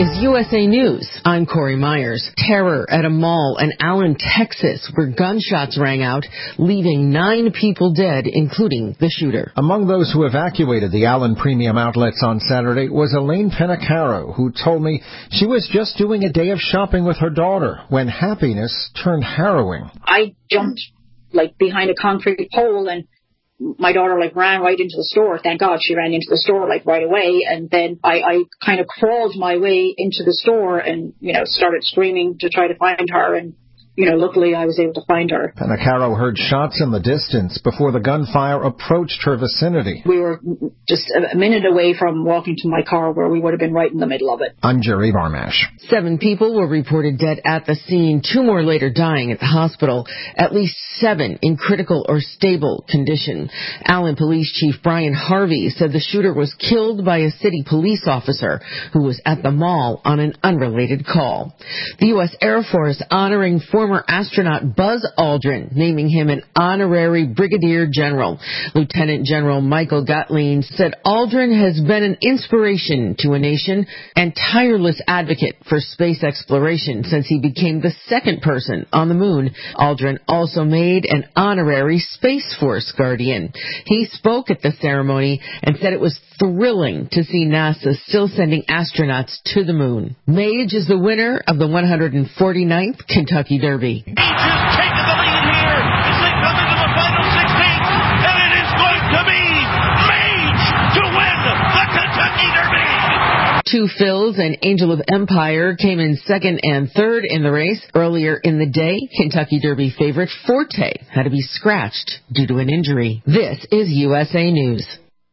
is USA News. I'm Corey Myers. Terror at a mall in Allen, Texas, where gunshots rang out, leaving 9 people dead, including the shooter. Among those who evacuated the Allen Premium Outlets on Saturday was Elaine Penacaro, who told me she was just doing a day of shopping with her daughter when happiness turned harrowing. I jumped behind a concrete pole, and my daughter ran right into the store. Thank God she ran into the store right away. And then I kind of crawled my way into the store and, started screaming to try to find her. And, luckily I was able to find her. Penacaro heard shots in the distance before the gunfire approached her vicinity. We were just a minute away from walking to my car, where we would have been right in the middle of it. I'm Jerry Barmash. 7 people were reported dead at the scene, 2 more later dying at the hospital, at least 7 in critical or stable condition. Allen Police Chief Brian Harvey said the shooter was killed by a city police officer who was at the mall on an unrelated call. The U.S. Air Force honoring former astronaut Buzz Aldrin, naming him an honorary brigadier general. Lieutenant General Michael Gottlieb said Aldrin has been an inspiration to a nation and tireless advocate for space exploration since he became the 2nd person on the moon. Aldrin also made an honorary Space Force Guardian. He spoke at the ceremony and said it was thrilling to see NASA still sending astronauts to the moon. Mage is the winner of the 149th Kentucky Derby. He's just taken the lead here as they come into the final 16, and it is going to be Mage to win the Kentucky Derby. 2 Phils and Angel of Empire came in 2nd and 3rd in the race. Earlier in the day, Kentucky Derby favorite Forte had to be scratched due to an injury. This is USA News.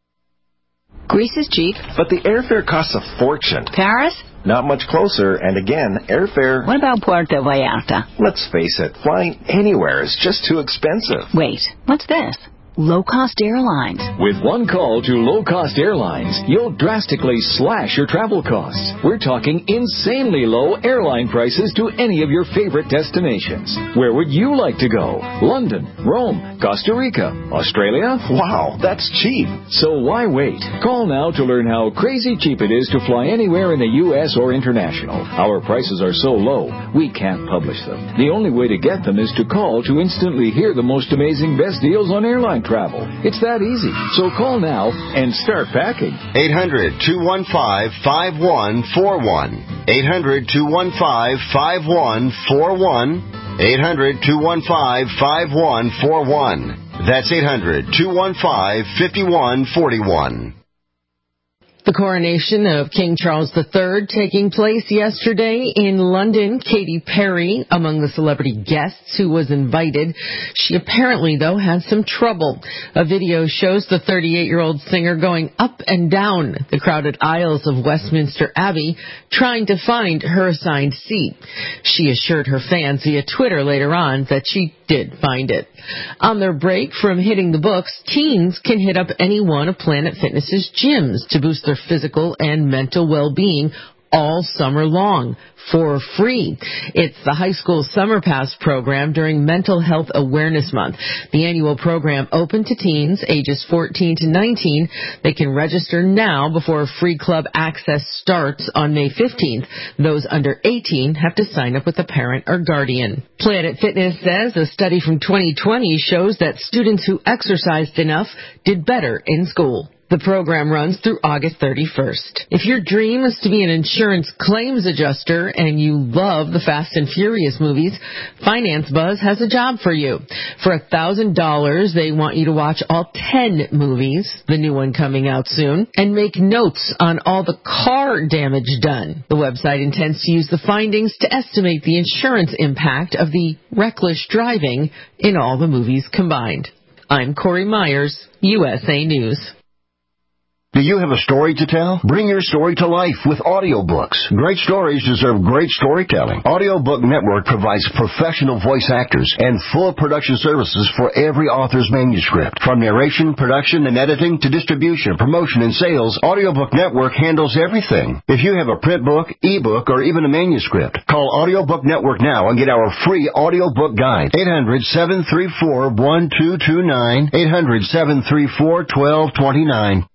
Greece is cheap. But the airfare costs a fortune. Paris? Not much closer, and again, airfare... What about Puerto Vallarta? Let's face it, flying anywhere is just too expensive. Wait, what's this? Low-cost airlines. With one call to low-cost airlines, you'll drastically slash your travel costs. We're talking insanely low airline prices to any of your favorite destinations. Where would you like to go? London, Rome, Costa Rica, Australia? Wow, that's cheap. So why wait? Call now to learn how crazy cheap it is to fly anywhere in the U.S. or international. Our prices are so low, we can't publish them. The only way to get them is to call to instantly hear the most amazing best deals on airline travel. It's that easy. So call now and start packing. 800-215-5141. 800-215-5141. 800-215-5141. That's 800-215-5141. The coronation of King Charles III taking place yesterday in London. Katy Perry among the celebrity guests who was invited. She apparently, though, had some trouble. A video shows the 38-year-old singer going up and down the crowded aisles of Westminster Abbey trying to find her assigned seat. She assured her fans via Twitter later on that she did find it. On their break from hitting the books, teens can hit up any one of Planet Fitness's gyms to boost their physical and mental well-being all summer long for free. It's the high school summer pass program during Mental Health Awareness Month. The annual program open to teens ages 14 to 19. They can register now before free club access starts on May 15th. Those under 18 have to sign up with a parent or guardian. Planet Fitness says a study from 2020 shows that students who exercised enough did better in school. The program runs through August 31st. If your dream is to be an insurance claims adjuster and you love the Fast and Furious movies, Finance Buzz has a job for you. For $1,000, they want you to watch all 10 movies, the new one coming out soon, and make notes on all the car damage done. The website intends to use the findings to estimate the insurance impact of the reckless driving in all the movies combined. I'm Corey Myers, USA News. Do you have a story to tell? Bring your story to life with audiobooks. Great stories deserve great storytelling. Audiobook Network provides professional voice actors and full production services for every author's manuscript. From narration, production, and editing to distribution, promotion, and sales, Audiobook Network handles everything. If you have a print book, ebook, or even a manuscript, call Audiobook Network now and get our free audiobook guide. 800-734-1229. 800-734-1229.